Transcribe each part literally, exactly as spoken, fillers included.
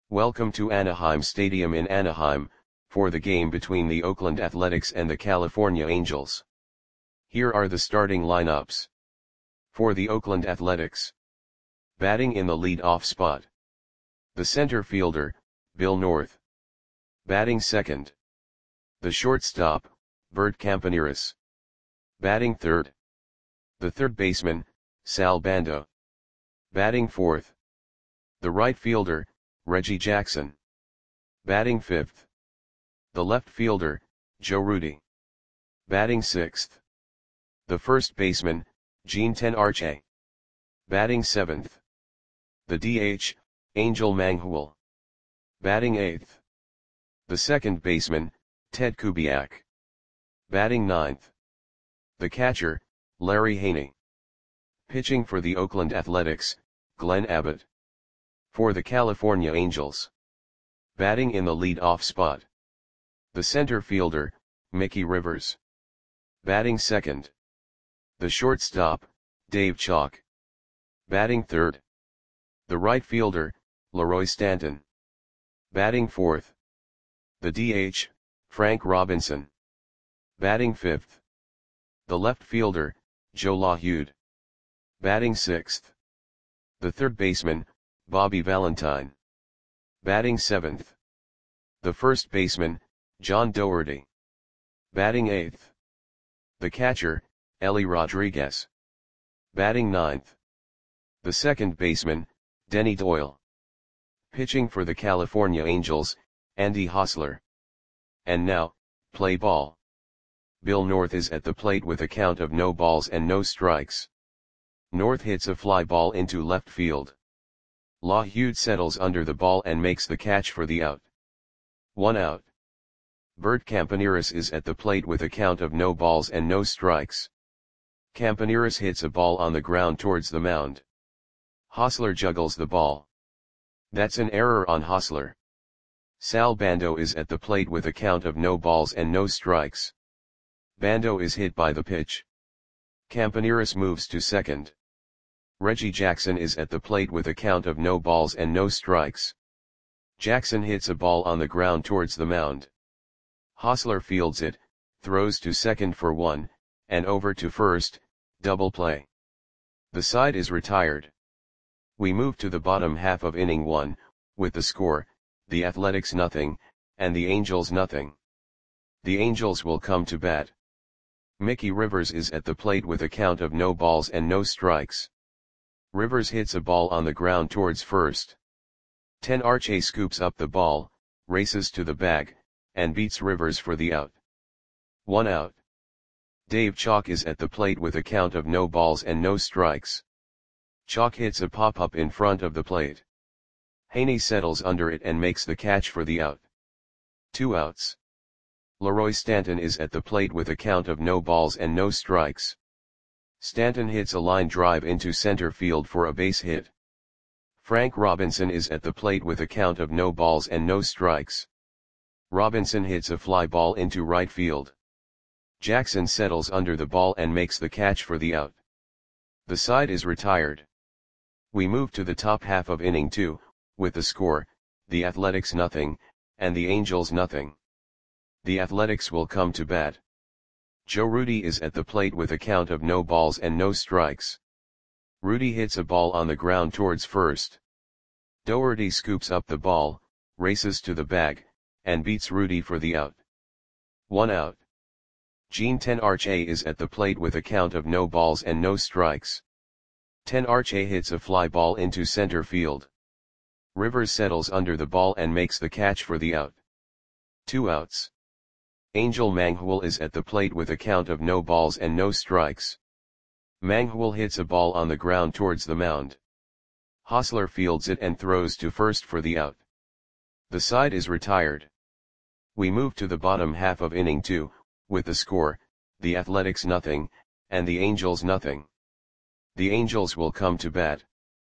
Welcome to Anaheim Stadium in Anaheim, for the game between the Oakland Athletics and the California Angels. Here are the starting lineups. For the Oakland Athletics. Batting in the lead-off spot. The center fielder, Bill North. Batting second. The shortstop, Bert Campaneris. Batting third. The third baseman, Sal Bando. Batting fourth. The right fielder, Reggie Jackson. Batting fifth. The left fielder, Joe Rudi. Batting sixth. The first baseman, Jean Tenarshe. Batting seventh. The D H, Angel Manghul. Batting eighth. The second baseman, Ted Kubiak. Batting ninth. The catcher, Larry Haney. Pitching for the Oakland Athletics, Glenn Abbott. For the California Angels. Batting in the lead-off spot. The center fielder, Mickey Rivers. Batting second. The shortstop, Dave Chalk. Batting third. The right fielder, Leroy Stanton. Batting fourth. The D H, Frank Robinson. Batting fifth. The left fielder, Joe LaHude. Batting sixth. The third baseman, Bobby Valentine. Batting seventh. The first baseman, John Doherty. Batting eighth. The catcher, Ellie Rodriguez. Batting ninth. The second baseman, Denny Doyle. Pitching for the California Angels, Andy Hosler. And now, play ball. Bill North is at the plate with a count of no balls and no strikes. North hits a fly ball into left field. LaHude settles under the ball and makes the catch for the out. One out. Bert Campaneris is at the plate with a count of no balls and no strikes. Campaneris hits a ball on the ground towards the mound. Hosler juggles the ball. That's an error on Hosler. Sal Bando is at the plate with a count of no balls and no strikes. Bando is hit by the pitch. Campaneris moves to second. Reggie Jackson is at the plate with a count of no balls and no strikes. Jackson hits a ball on the ground towards the mound. Hosler fields it, throws to second for one, and over to first, double play. The side is retired. We move to the bottom half of inning one, with the score, the Athletics nothing, and the Angels nothing. The Angels will come to bat. Mickey Rivers is at the plate with a count of no balls and no strikes. Rivers hits a ball on the ground towards first. Tenarshe scoops up the ball, races to the bag, and beats Rivers for the out. One out. Dave Chalk is at the plate with a count of no balls and no strikes. Chalk hits a pop-up in front of the plate. Haney settles under it and makes the catch for the out. Two outs. Leroy Stanton is at the plate with a count of no balls and no strikes. Stanton hits a line drive into center field for a base hit. Frank Robinson is at the plate with a count of no balls and no strikes. Robinson hits a fly ball into right field. Jackson settles under the ball and makes the catch for the out. The side is retired. We move to the top half of inning two, with the score, the Athletics nothing, and the Angels nothing. The Athletics will come to bat. Joe Rudi is at the plate with a count of no balls and no strikes. Rudi hits a ball on the ground towards first. Doherty scoops up the ball, races to the bag, and beats Rudi for the out. One out. Jean Tenarshe is at the plate with a count of no balls and no strikes. Tenarshe hits a fly ball into center field. Rivers settles under the ball and makes the catch for the out. Two outs. Angel Manghul is at the plate with a count of no balls and no strikes. Manghul hits a ball on the ground towards the mound. Hosler fields it and throws to first for the out. The side is retired. We move to the bottom half of inning two, with the score, the Athletics nothing, and the Angels nothing. The Angels will come to bat.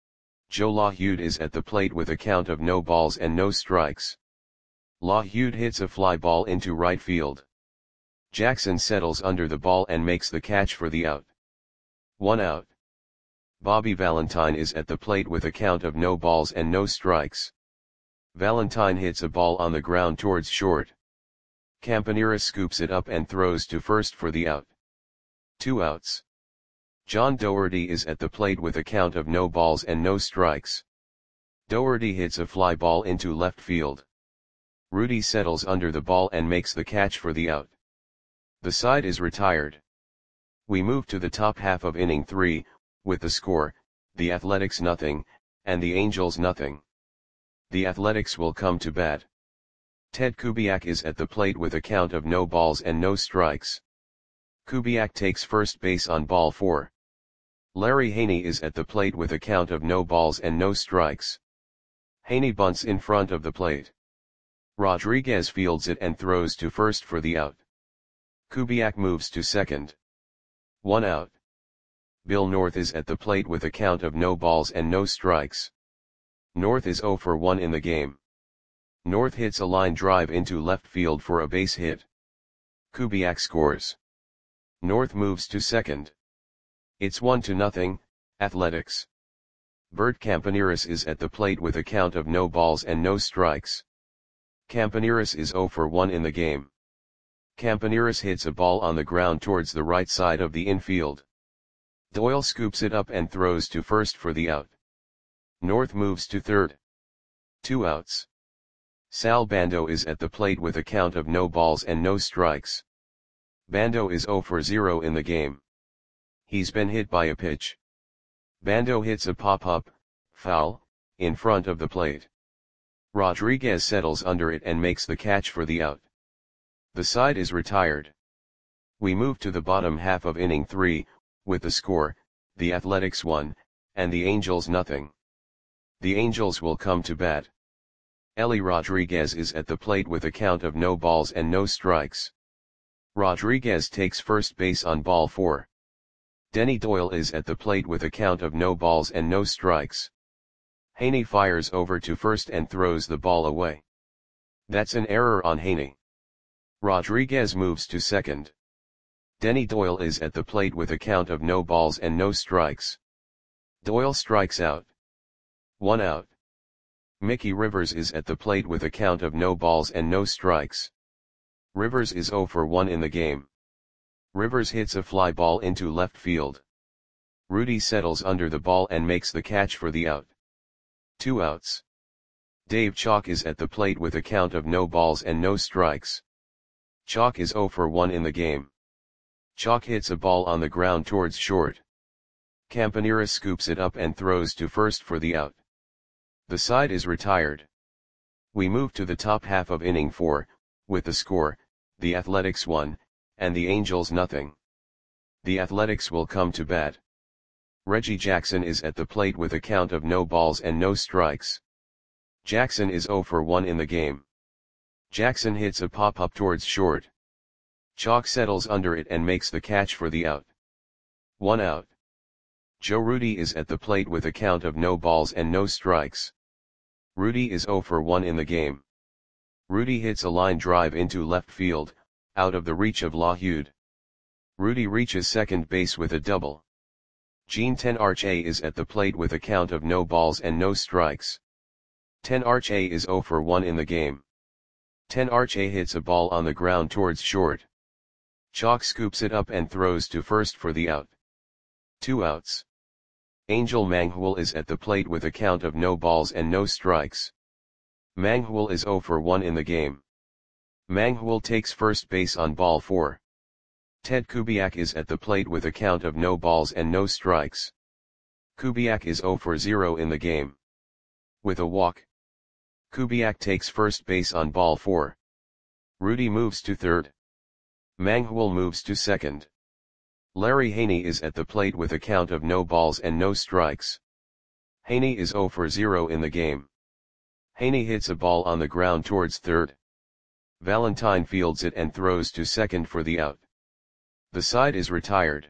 Joe LaHude is at the plate with a count of no balls and no strikes. LaHude hits a fly ball into right field. Jackson settles under the ball and makes the catch for the out. One out. Bobby Valentine is at the plate with a count of no balls and no strikes. Valentine hits a ball on the ground towards short. Campaneris scoops it up and throws to first for the out. Two outs. John Doherty is at the plate with a count of no balls and no strikes. Doherty hits a fly ball into left field. Rudy settles under the ball and makes the catch for the out. The side is retired. We move to the top half of inning three, with the score, the Athletics nothing, and the Angels nothing. The Athletics will come to bat. Ted Kubiak is at the plate with a count of no balls and no strikes. Kubiak takes first base on ball four. Larry Haney is at the plate with a count of no balls and no strikes. Haney bunts in front of the plate. Rodriguez fields it and throws to first for the out. Kubiak moves to second. One out. Bill North is at the plate with a count of no balls and no strikes. North is oh for one in the game. North hits a line drive into left field for a base hit. Kubiak scores. North moves to second. It's one to nothing, Athletics. Bert Campaneris is at the plate with a count of no balls and no strikes. Campaneris is oh for one in the game. Campaneris hits a ball on the ground towards the right side of the infield. Doyle scoops it up and throws to first for the out. North moves to third. Two outs. Sal Bando is at the plate with a count of no balls and no strikes. Bando is oh for zero in the game. He's been hit by a pitch. Bando hits a pop-up, foul, in front of the plate. Rodriguez settles under it and makes the catch for the out. The side is retired. We move to the bottom half of inning three, with the score, the Athletics one, and the Angels nothing. The Angels will come to bat. Ellie Rodriguez is at the plate with a count of no balls and no strikes. Rodriguez takes first base on ball four. Denny Doyle is at the plate with a count of no balls and no strikes. Haney fires over to first and throws the ball away. That's an error on Haney. Rodriguez moves to second. Denny Doyle is at the plate with a count of no balls and no strikes. Doyle strikes out. One out. Mickey Rivers is at the plate with a count of no balls and no strikes. Rivers is oh for one in the game. Rivers hits a fly ball into left field. Rudy settles under the ball and makes the catch for the out. Two outs. Dave Chalk is at the plate with a count of no balls and no strikes. Chalk is oh for one in the game. Chalk hits a ball on the ground towards short. Campaneris scoops it up and throws to first for the out. The side is retired. We move to the top half of inning four, with the score, the Athletics one, and the Angels nothing. The Athletics will come to bat. Reggie Jackson is at the plate with a count of no balls and no strikes. Jackson is oh for one in the game. Jackson hits a pop-up towards short. Chalk settles under it and makes the catch for the out. One out. Joe Rudy is at the plate with a count of no balls and no strikes. Rudy is oh for one in the game. Rudy hits a line drive into left field, out of the reach of LaHud. Rudy reaches second base with a double. Gene Tenarche is at the plate with a count of no balls and no strikes. Tenarche is oh for one in the game. Tenarche hits a ball on the ground towards short. Chalk scoops it up and throws to first for the out. Two outs. Angel Manghul is at the plate with a count of no balls and no strikes. Manghul is oh for one in the game. Manghul takes first base on ball four. Ted Kubiak is at the plate with a count of no balls and no strikes. Kubiak is oh for zero in the game. With a walk. Kubiak takes first base on ball four. Rudy moves to third. Manghul moves to second. Larry Haney is at the plate with a count of no balls and no strikes. Haney is oh for zero in the game. Haney hits a ball on the ground towards third. Valentine fields it and throws to second for the out. The side is retired.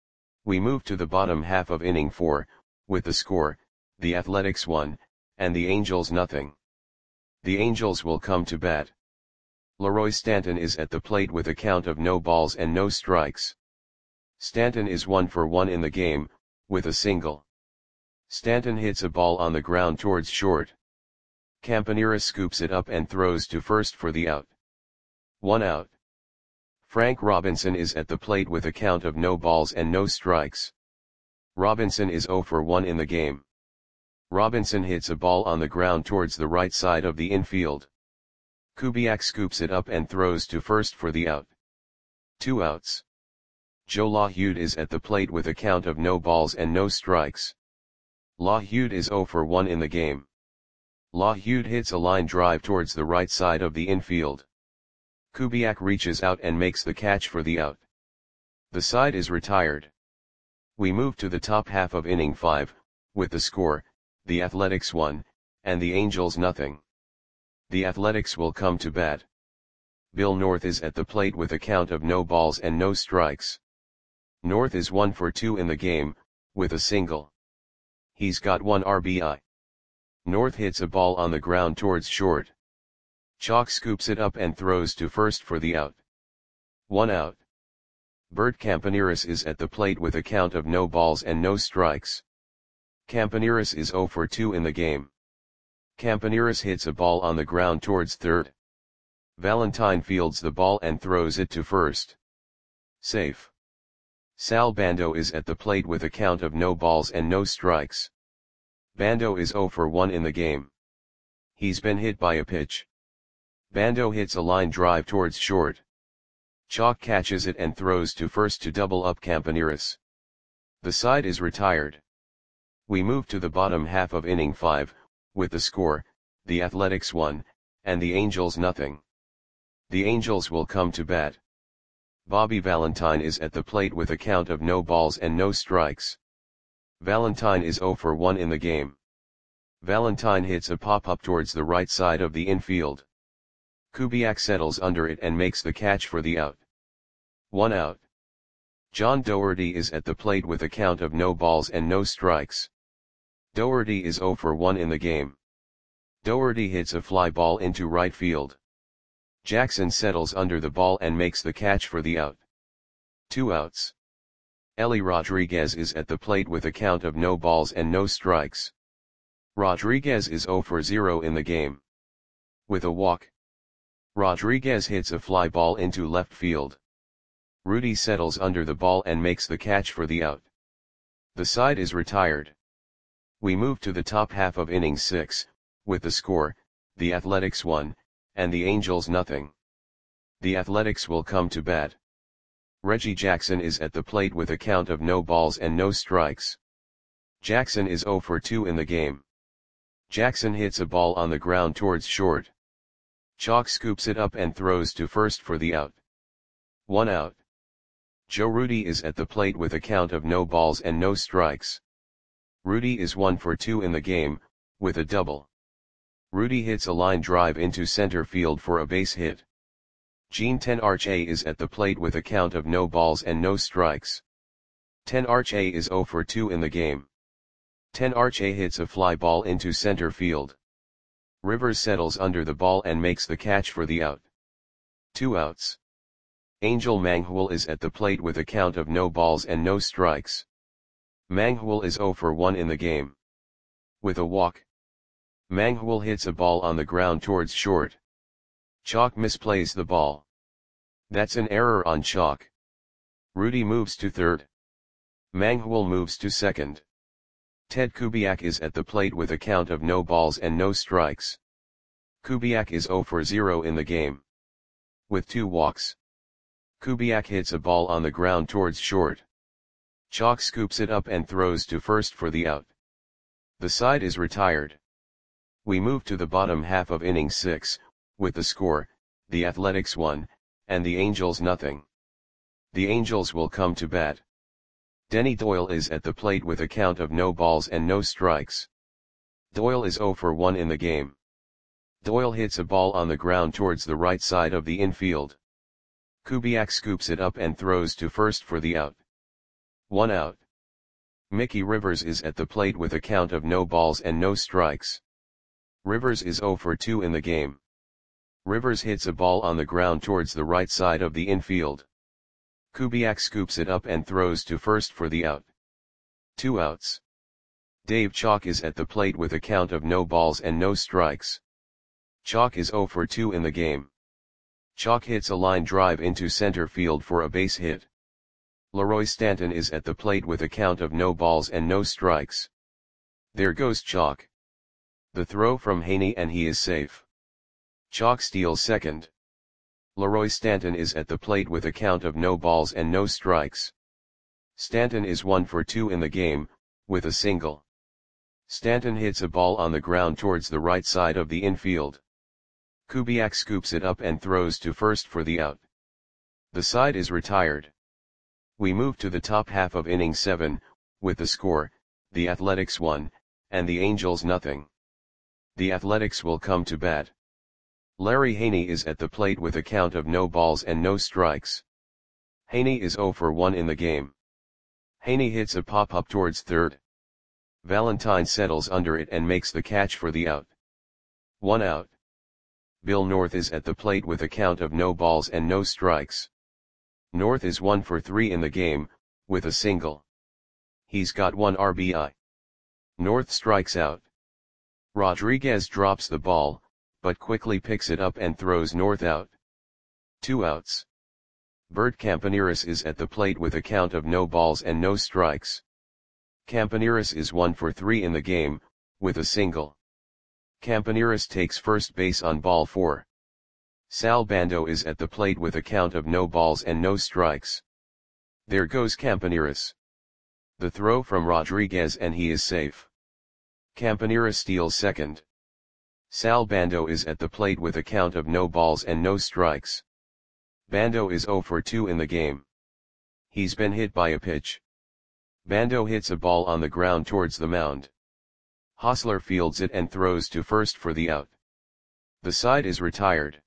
We move to the bottom half of inning four, with the score, the Athletics one, and the Angels nothing. The Angels will come to bat. Leroy Stanton is at the plate with a count of no balls and no strikes. Stanton is one for one in the game, with a single. Stanton hits a ball on the ground towards short. Campaneris scoops it up and throws to first for the out. One out. Frank Robinson is at the plate with a count of no balls and no strikes. Robinson is zero for one in the game. Robinson hits a ball on the ground towards the right side of the infield. Kubiak scoops it up and throws to first for the out. Two outs. Joe LaHude is at the plate with a count of no balls and no strikes. LaHude is zero for one in the game. LaHude hits a line drive towards the right side of the infield. Kubiak reaches out and makes the catch for the out. The side is retired. We move to the top half of inning five, with the score, the Athletics one, and the Angels nothing. The Athletics will come to bat. Bill North is at the plate with a count of no balls and no strikes. North is one for two in the game, with a single. He's got one R B I. North hits a ball on the ground towards short. Chalk scoops it up and throws to first for the out. One out. Bert Campaneris is at the plate with a count of no balls and no strikes. Campaneris is zero for two in the game. Campaneris hits a ball on the ground towards third. Valentine fields the ball and throws it to first. Safe. Sal Bando is at the plate with a count of no balls and no strikes. Bando is zero for one in the game. He's been hit by a pitch. Bando hits a line drive towards short. Chalk catches it and throws to first to double up Campaneris. The side is retired. We move to the bottom half of inning five, with the score, the Athletics one, and the Angels nothing. The Angels will come to bat. Bobby Valentine is at the plate with a count of no balls and no strikes. Valentine is zero for one in the game. Valentine hits a pop-up towards the right side of the infield. Kubiak settles under it and makes the catch for the out. One out. John Doherty is at the plate with a count of no balls and no strikes. Doherty is zero for one in the game. Doherty hits a fly ball into right field. Jackson settles under the ball and makes the catch for the out. Two outs. Ellie Rodriguez is at the plate with a count of no balls and no strikes. Rodriguez is zero for zero in the game. With a walk. Rodriguez hits a fly ball into left field. Rudy settles under the ball and makes the catch for the out. The side is retired. We move to the top half of inning six, with the score, the Athletics one, and the Angels nothing. The Athletics will come to bat. Reggie Jackson is at the plate with a count of no balls and no strikes. Jackson is zero for two in the game. Jackson hits a ball on the ground towards short. Chalk scoops it up and throws to first for the out. One out. Joe Rudy is at the plate with a count of no balls and no strikes. Rudy is one for two in the game, with a double. Rudy hits a line drive into center field for a base hit. Gene Tenarche is at the plate with a count of no balls and no strikes. Tenarche is zero for two in the game. Tenarche hits a fly ball into center field. Rivers settles under the ball and makes the catch for the out. Two outs. Angel Manghul is at the plate with a count of no balls and no strikes. Manghul is zero for one in the game. With a walk. Manghul hits a ball on the ground towards short. Chalk misplays the ball. That's an error on Chalk. Rudy moves to third. Manghul moves to second. Ted Kubiak is at the plate with a count of no balls and no strikes. Kubiak is zero for zero in the game. With two walks. Kubiak hits a ball on the ground towards short. Chalk scoops it up and throws to first for the out. The side is retired. We move to the bottom half of inning six, with the score, the Athletics one, and the Angels nothing. The Angels will come to bat. Denny Doyle is at the plate with a count of no balls and no strikes. Doyle is zero for one in the game. Doyle hits a ball on the ground towards the right side of the infield. Kubiak scoops it up and throws to first for the out. One out. Mickey Rivers is at the plate with a count of no balls and no strikes. Rivers is zero for two in the game. Rivers hits a ball on the ground towards the right side of the infield. Kubiak scoops it up and throws to first for the out. Two outs. Dave Chalk is at the plate with a count of no balls and no strikes. Chalk is zero for two in the game. Chalk hits a line drive into center field for a base hit. Leroy Stanton is at the plate with a count of no balls and no strikes. There goes Chalk. The throw from Haney and he is safe. Chalk steals second. Leroy Stanton is at the plate with a count of no balls and no strikes. Stanton is one for two in the game, with a single. Stanton hits a ball on the ground towards the right side of the infield. Kubiak scoops it up and throws to first for the out. The side is retired. We move to the top half of inning seven, with the score, the Athletics one, and the Angels nothing. The Athletics will come to bat. Larry Haney is at the plate with a count of no balls and no strikes. Haney is zero for one in the game. Haney hits a pop-up towards third. Valentine settles under it and makes the catch for the out. One out. Bill North is at the plate with a count of no balls and no strikes. North is one for three in the game, with a single. He's got one R B I. North strikes out. Rodriguez drops the ball, but quickly picks it up and throws North out. Two outs. Bert Campaneris is at the plate with a count of no balls and no strikes. Campaneris is one for three in the game, with a single. Campaneris takes first base on ball four. Sal Bando is at the plate with a count of no balls and no strikes. There goes Campaneris. The throw from Rodriguez and he is safe. Campaneris steals second. Sal Bando is at the plate with a count of no balls and no strikes. Bando is zero for two in the game. He's been hit by a pitch. Bando hits a ball on the ground towards the mound. Hosler fields it and throws to first for the out. The side is retired.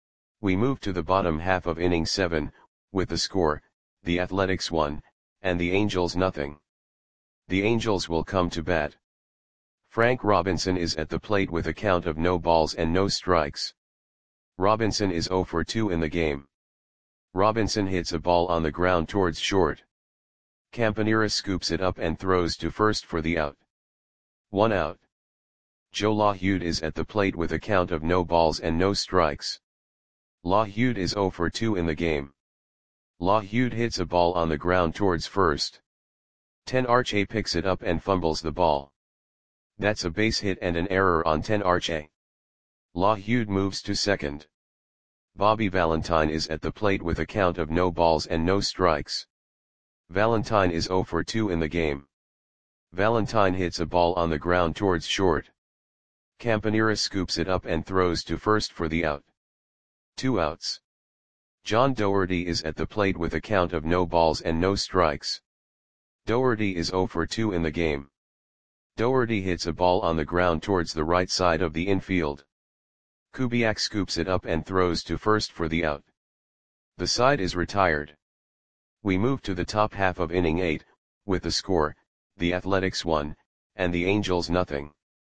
We move to the bottom half of inning seven, with the score, the Athletics one, and the Angels nothing. The Angels will come to bat. Frank Robinson is at the plate with a count of no balls and no strikes. Robinson is zero for two in the game. Robinson hits a ball on the ground towards short. Campaneris scoops it up and throws to first for the out. One out. Joe LaHude is at the plate with a count of no balls and no strikes. LaHude is zero for two in the game. LaHude hits a ball on the ground towards first. ten Arche picks it up and fumbles the ball. That's a base hit and an error on ten Arche. LaHude moves to second. Bobby Valentine is at the plate with a count of no balls and no strikes. Valentine is zero for two in the game. Valentine hits a ball on the ground towards short. Campaneris scoops it up and throws to first for the out. Two outs. John Doherty is at the plate with a count of no balls and no strikes. Doherty is zero for two in the game. Doherty hits a ball on the ground towards the right side of the infield. Kubiak scoops it up and throws to first for the out. The side is retired. We move to the top half of inning eight, with the score, the Athletics one, and the Angels nothing.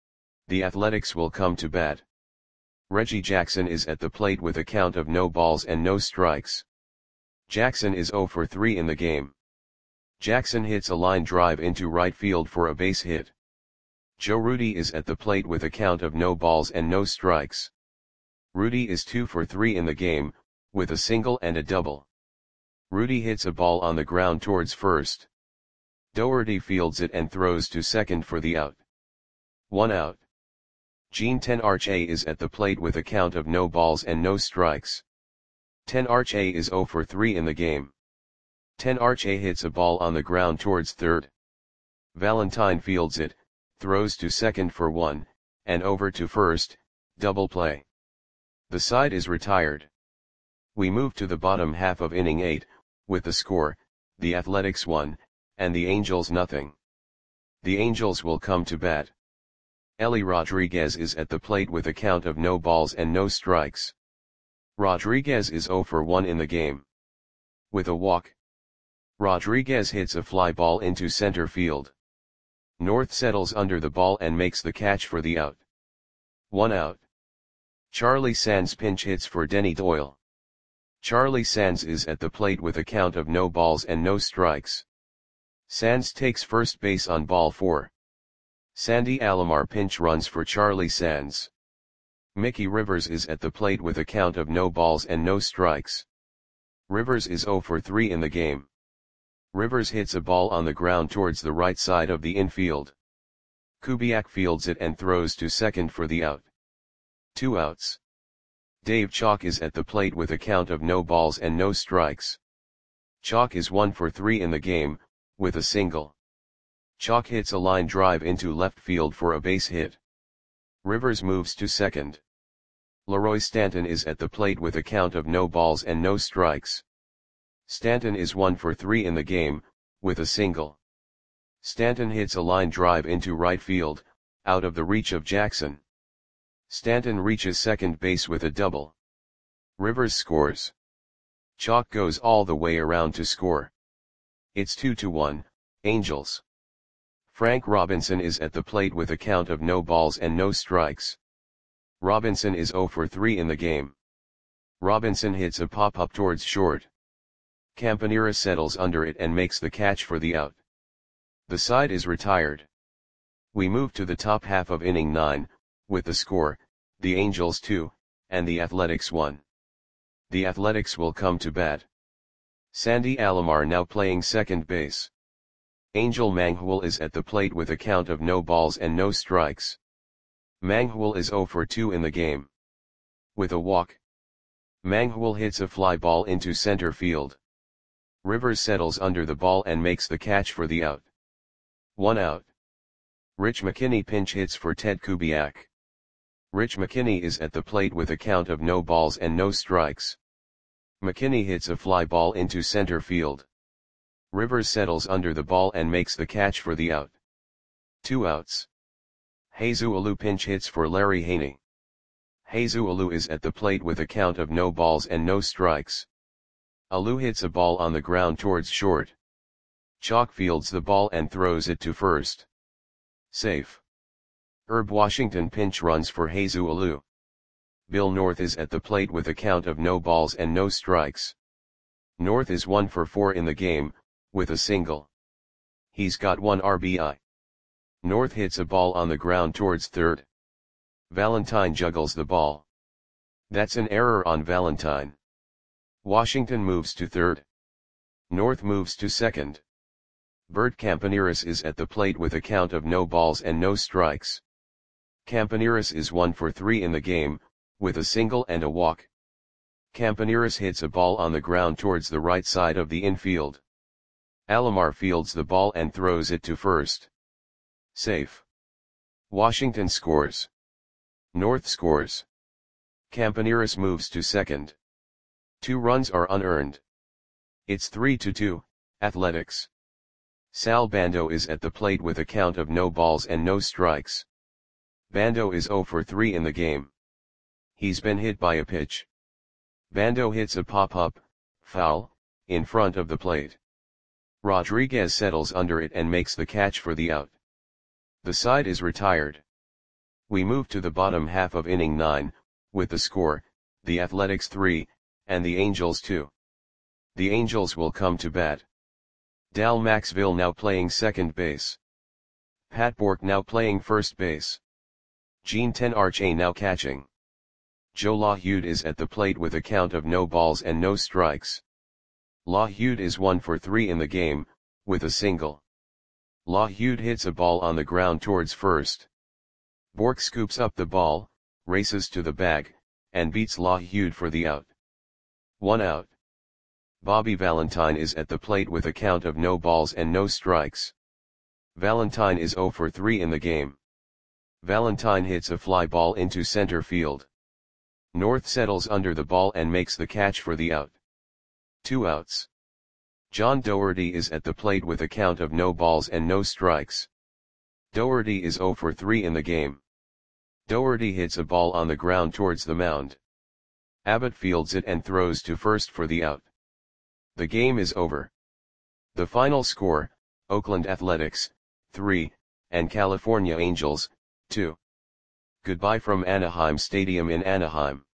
The Athletics will come to bat. Reggie Jackson is at the plate with a count of no balls and no strikes. Jackson is zero for three in the game. Jackson hits a line drive into right field for a base hit. Joe Rudi is at the plate with a count of no balls and no strikes. Rudi is two for three in the game, with a single and a double. Rudi hits a ball on the ground towards first. Doherty fields it and throws to second for the out. One out. Gene ten Arche is at the plate with a count of no balls and no strikes. ten Arche is zero for three in the game. ten Arche hits a ball on the ground towards third. Valentine fields it, throws to second for one, and over to first, double play. The side is retired. We move to the bottom half of inning eight, with the score, the Athletics one, and the Angels nothing. The Angels will come to bat. Ellie Rodriguez is at the plate with a count of no balls and no strikes. Rodriguez is zero for one in the game. With a walk. Rodriguez hits a fly ball into center field. North settles under the ball and makes the catch for the out. One out. Charlie Sands pinch hits for Denny Doyle. Charlie Sands is at the plate with a count of no balls and no strikes. Sands takes first base on ball four. Sandy Alomar pinch runs for Charlie Sands. Mickey Rivers is at the plate with a count of no balls and no strikes. Rivers is zero for three in the game. Rivers hits a ball on the ground towards the right side of the infield. Kubiak fields it and throws to second for the out. Two outs. Dave Chalk is at the plate with a count of no balls and no strikes. Chalk is one for three in the game, with a single. Chalk hits a line drive into left field for a base hit. Rivers moves to second. Leroy Stanton is at the plate with a count of no balls and no strikes. Stanton is one for three in the game, with a single. Stanton hits a line drive into right field, out of the reach of Jackson. Stanton reaches second base with a double. Rivers scores. Chalk goes all the way around to score. It's two to one, Angels. Frank Robinson is at the plate with a count of no balls and no strikes. Robinson is zero for three in the game. Robinson hits a pop-up towards short. Campanera settles under it and makes the catch for the out. The side is retired. We move to the top half of inning nine, with the score, the Angels two, and the Athletics one. The Athletics will come to bat. Sandy Alomar now playing second base. Angel Manghwal is at the plate with a count of no balls and no strikes. Manghwal is zero for two in the game. With a walk. Manghwal hits a fly ball into center field. Rivers settles under the ball and makes the catch for the out. One out. Rich McKinney pinch hits for Ted Kubiak. Rich McKinney is at the plate with a count of no balls and no strikes. McKinney hits a fly ball into center field. Rivers settles under the ball and makes the catch for the out. Two outs. Jesus Alou pinch hits for Larry Haney. Jesus Alou is at the plate with a count of no balls and no strikes. Alou hits a ball on the ground towards short. Chalk fields the ball and throws it to first. Safe. Herb Washington pinch runs for Jesus Alou. Bill North is at the plate with a count of no balls and no strikes. North is one for four in the game, with a single. He's got one R B I. North hits a ball on the ground towards third. Valentine juggles the ball. That's an error on Valentine. Washington moves to third. North moves to second. Bert Campaneris is at the plate with a count of no balls and no strikes. Campaneris is one for three in the game, with a single and a walk. Campaneris hits a ball on the ground towards the right side of the infield. Alomar fields the ball and throws it to first. Safe. Washington scores. North scores. Campaneris moves to second. Two runs are unearned. It's three to two, Athletics. Sal Bando is at the plate with a count of no balls and no strikes. Bando is zero for three in the game. He's been hit by a pitch. Bando hits a pop-up, foul, in front of the plate. Rodriguez settles under it and makes the catch for the out. The side is retired. We move to the bottom half of inning nine, with the score, the Athletics three, and the Angels two. The Angels will come to bat. Dal Maxville now playing second base. Pat Bork now playing first base. Gene Tenarche now catching. Joe LaHude is at the plate with a count of no balls and no strikes. LaHude is one for three in the game, with a single. LaHude hits a ball on the ground towards first. Bork scoops up the ball, races to the bag, and beats LaHude for the out. One out. Bobby Valentine is at the plate with a count of no balls and no strikes. Valentine is zero for three in the game. Valentine hits a fly ball into center field. North settles under the ball and makes the catch for the out. Two outs. John Doherty is at the plate with a count of no balls and no strikes. Doherty is zero for three in the game. Doherty hits a ball on the ground towards the mound. Abbott fields it and throws to first for the out. The game is over. The final score, Oakland Athletics, three, and California Angels, two. Goodbye from Anaheim Stadium in Anaheim.